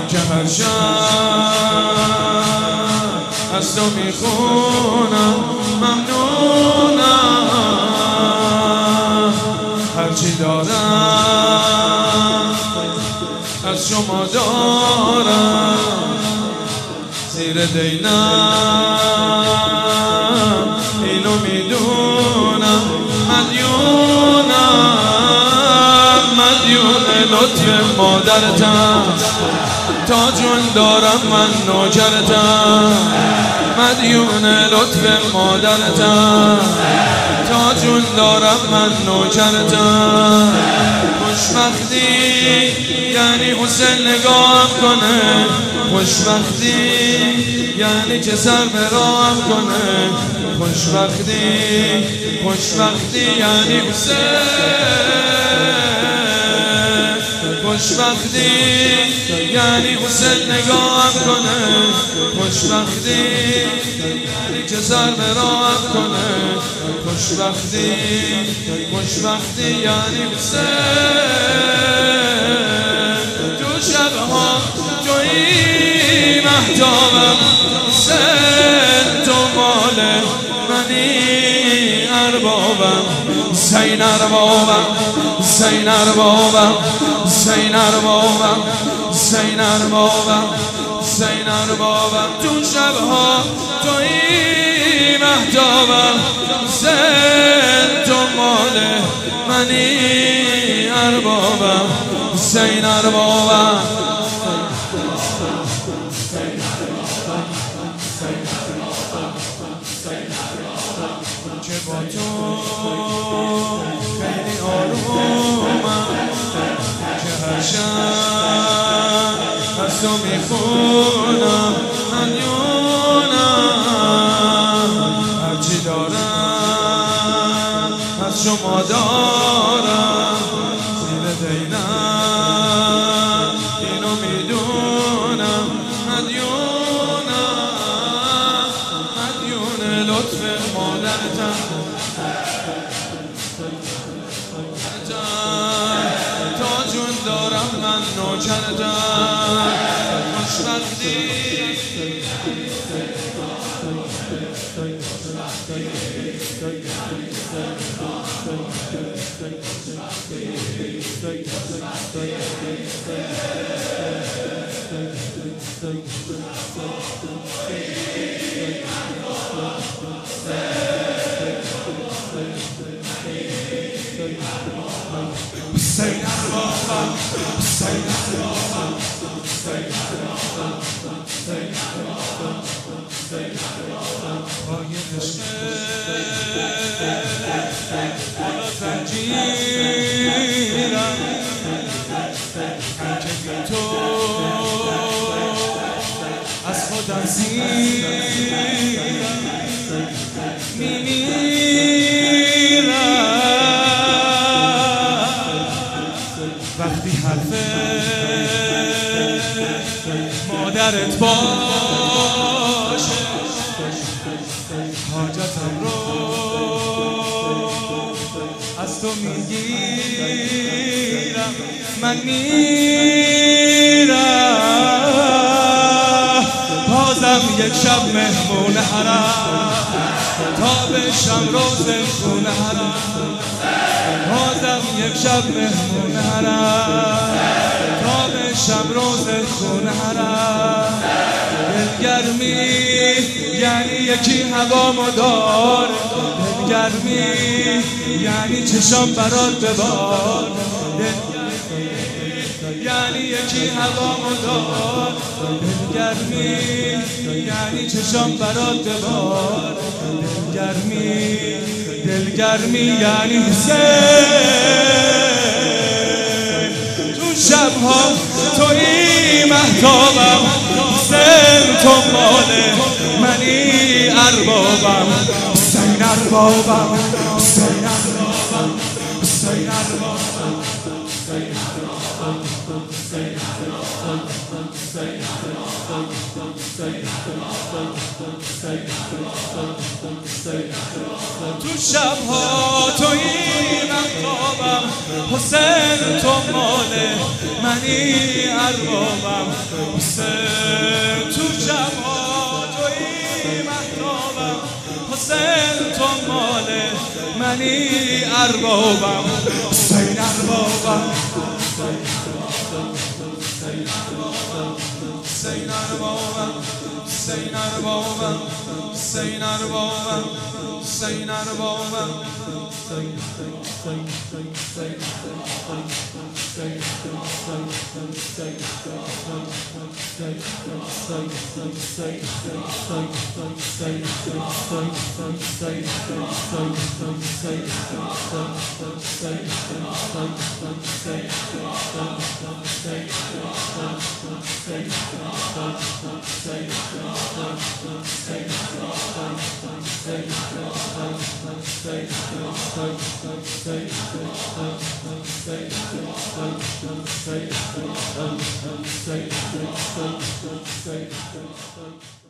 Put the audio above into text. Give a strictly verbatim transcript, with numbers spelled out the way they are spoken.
که هر شب از تو میخونم ممنونم، هرچی دارم از شما دارم، زیر دینم اینو میدونم، مدیونم مدیون لطف مادرتم، تا جون دارم من نوکرتم، مدیون لطف مادرتم، تا جون دارم من نوکرتم. خوشبختی یعنی حسین نگاهم کنه، خوشبختی یعنی که سر به راهم کنه، خوشبختی خوشبختی یعنی حسین، خوشبختی یعنی حسین نگاهم کنه، خوشبختی یعنی که سر به راهم کنه، خوشبختی خوشبختی یعنی حسین. تو شبها تویی مهتابم، حسین تو مال منی اربابم، حسین اربابم حسین اربابم حسین اربابم حسین اربابم حسین اربابم. تو شبها تویی مهتابم، حسین تو مال منی اربابم، حسین اربابم. که با تو خیلی آرومم، که هر شب از تو میخونم مدیونم، هرچی دارم از شما دارم، زیر دینم اینو میدونم، مدیونم مدیون لطف مادرتم، تا جون دارم من نوکرتم. خوشبختی حسین اربابم حسین اربابم حسین اربابم حسین اربابم حسین اربابم. پای عشق بالا زنجیرم، که بی تو از خودم زیرم میمیرم، وقتی حرف مادرت باشه حاجتم رو از تو میگیرم، من میرم بازم یک شب مهمون حرم، تا بشم روز خون حرم، بازم یک شب مهمون حرم، تا بشم روز خون حرم. دلگرمی یعنی یکی هوامو داره، دلگرمی یعنی چشام برات ببار، یعنی یکی هوامو داره، دلگرمی یعنی چشام برات ببار، دلگرمی دلگرمی یعنی حسین. تو شبها تویی مهتابم، حسین تو مال منی اربابم، حسین اربابم حسین اربابم حسین اربابم حسین اربابم حسین اربابم. تو شبها تویی مهتابم حسین تو مال منی اربابم حسین تو شبها تویی مهتابم حسین تو مال منی اربابم حسین اربابم حسین اربابم حسین اربابم حسین اربابم حسین اربابم Stay,